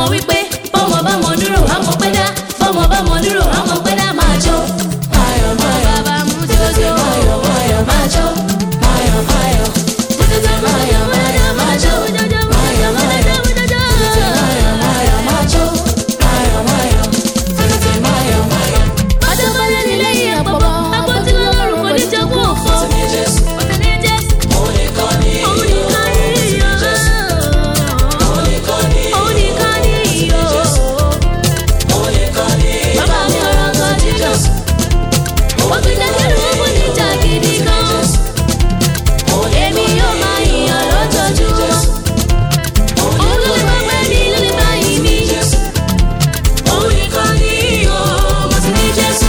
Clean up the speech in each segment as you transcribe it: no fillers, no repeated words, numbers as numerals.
mọ̀ wípé bọ́mọ bá mọ̀ dúró àmọ́ pẹ́ dá bọ́mọ bá mọ̀ dúró àmọ́ pẹ́ dá máa jó. Máyọ̀ máyọ̀ bàbá mú jòjò. Máyọ̀ máyọ̀ máa jó. Máyọ̀ máyọ̀ jòjò máyọ̀ máyọ̀ máa jó. Máyọ̀ máyọ̀ jòjò máyọ̀ máyọ̀ máa jó. Máyọ̀ máyọ̀ jòjò máyọ̀ máyọ̀. Ọjọ́ bọ́lá nílé yìí àpọ̀bọ̀ àpótí lọ́rùn kò ní jogún òfò. Ó ti ní Jésù. Òun nìkan ni iyọ̀. Òun nìkan ni iyọ̀. Òun nìkan ni iyọ̀. Òun nìkan ni iyọ̀. Òun nìkan ni iyọ̀. Bàbá mi ọ̀rọ̀ kan jíjọ. Ó fi dẹ́kẹ́rù ó fún níjà gidi gan. Èmi yóò máa yìnyàn lójoojúmọ́. Òun ló lè máa pẹ́ ní ló lè máa yìn mí. Òun nìkan ni iyọ̀. Mo ti ní Jésù.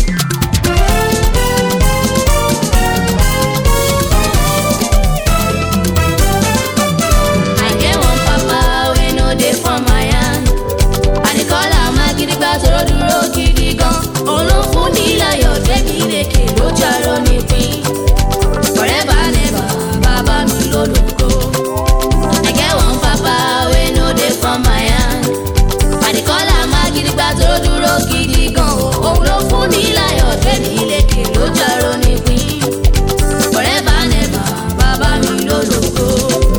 I get one papa wey no dey for my hand. I dey call am Agidigba toro dúró gidi gan. Òun ló fún ní láyọ̀ débi lékè lójú arọ nípín. Forever never bàbá mi lólùkọ́. I get one papa wey no dey for my hand. I dey call am Agidigba toro dúró gidi gan. Òun ló fún ní láyọ̀ débi lékè lójú arọ nípín. Forever never bàbá mi lólùkọ́.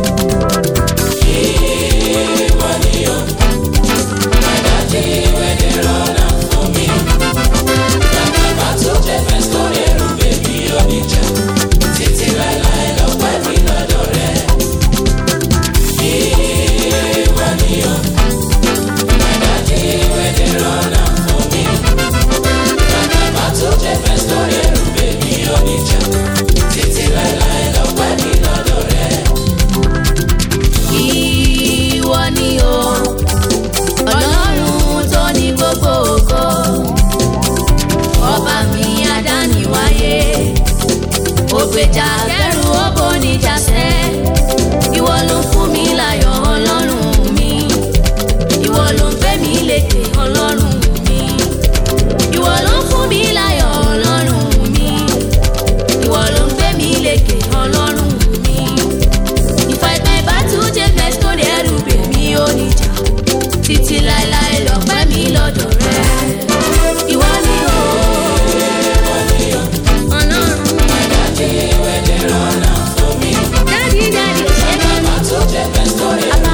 Ìwọ ni o, Ọlọ́run tó ní gbogbo ògo, ọba mi adániwáyé, ògbèjà kẹrù òbò níjà sẹ́. Ìwọ ló ń fún mi láyọ̀ Ọlọ́run mi, ìwọ ló ń gbé mi lékè Ọlọ́run mi, ìwọ ló ń fún mi láyọ̀ Ọlọ́run mi, ìwọ ló ń gbé mi lékè Ọlọ́run mi. If I my battle take next to the ẹrù bèmí ò ní jà, títí láéláé lọ́pẹ́ mi lọ́dọ̀ rẹ. Ìwọ ni o, Ọlọ́run mi. Daddy, daddy, ṣe mọ́.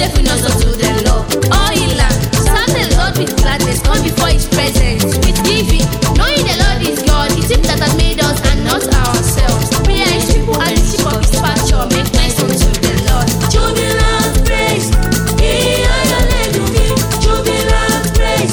waving us unto the Lord. Oil and serve the Lord with gladness, come before His presence with giving, knowing the Lord is God. It's Him that has made us and not ourselves. We are His people and the sheep of His pasture. Make nice unto the Lord. Jubilant praise, jubilant praise,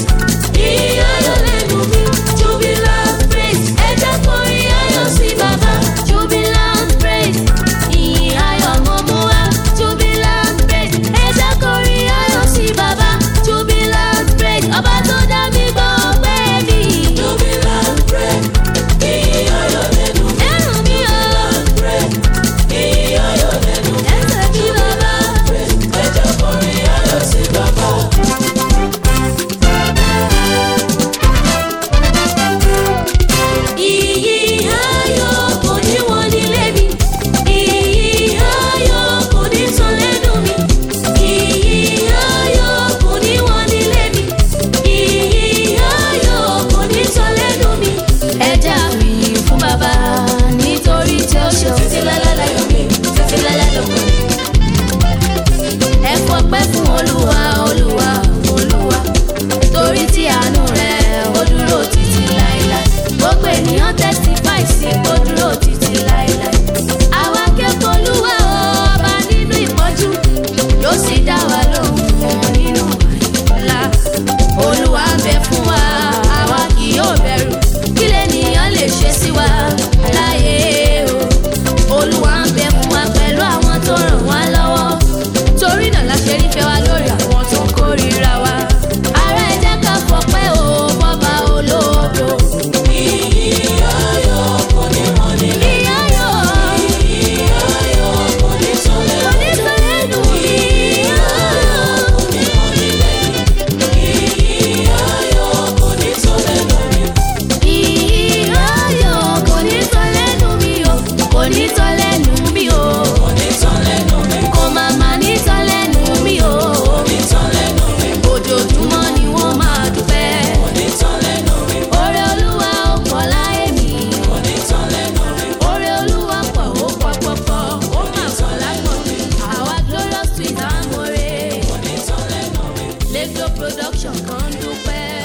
jubilant praise. Ẹja kọrin ayọ̀ sí Baba. Jubilant praise, ìyìn ayọ̀ mo mú wá. Jubilant praise, ẹja kọrin ayọ̀ sí Baba. Jubilant praise, ọba tó dá mi gbọ́ pé mi. Jubilant praise, ìyìn ayọ̀ lẹ́nu mi. Lẹ́nu mi o. Jubilant praise, ìyìn ayọ̀ lẹ́nu mi. Ẹsẹ̀ mi Baba. Ẹja kọrin ayọ̀ sí Baba. Ìyìn ayọ̀ kò ní wọ́n nílé mi. Ìyìn ayọ̀ kò ní tán lẹ́nu mi. Ìyìn ayọ̀ kò ní wọ́n nílé mi. Ìyìn ayọ̀ kò ní tán lẹ́nu mi. Ẹ jẹ́ àfihàn fún Baba nítorí tí ó ṣe títí láláyọ̀ mi, títí láláyọ̀ mi. Ẹ fọpẹ́ fún Olúwa, Olúwa, Olúwa, torí tí àánú rẹ̀ ó dúró títí láéláé. Gbogbo ènìyàn testify sí kó dúró títí láéláé. Àwa kẹ́kọ̀ọ́ Olúwa ọba nínú ìpọ́njú, ló sì dá wa lóhùn nínú àìlá. Olúwa ń bẹ fún wa, àwa kì yóò bẹ̀rù. Kí lènìyàn lè ṣe sí wa láyé o? Olúwa ń bẹ fún wa pẹ̀lú àwọn tó ràn wá lọ́wọ́. Torí náà la ṣe nífẹ̀ẹ́ wa lórí àwọn tó ń kórìíra wa. Ará ẹ jẹ́ ká fọpẹ́ o fọ́ba ológo. Ìyìn ayọ̀ kò ní wọ́n nílé. Ìyìn ayọ̀. Ìyìn ayọ̀ kò ní tán lẹ́nu. Kò ní tán lẹ́nu. Ìyìn ayọ̀ kò ní wọ́n nílé. Ìyìn ayọ̀ kò ní tán lẹ́nu mi. Ìyìn ayọ̀ kò ní tán lẹ́nu mi o. Kò ní tán lẹ́nu mi o. Kò ní tán lẹ́nu mi. Kò máa máa ní tán lẹ́nu mi o. Kò ní tán lẹ́nu mi. Ojoojúmọ́ ni wọ́n máa dúpẹ́. Kò ní tán lẹ́nu mi. Oore Olúwa ó pọ̀ láyé mi. Kò ní tán lẹ́nu mi. Oore Olúwa pọ̀ ó pọ̀ pọ̀pọ̀. Ó máa pọ̀ lágbọ̀n mi. Àwa Glorious Twins à ń mọ̀re. Kò ní tán lẹ́nu mi. Lagos production kan dúpẹ́.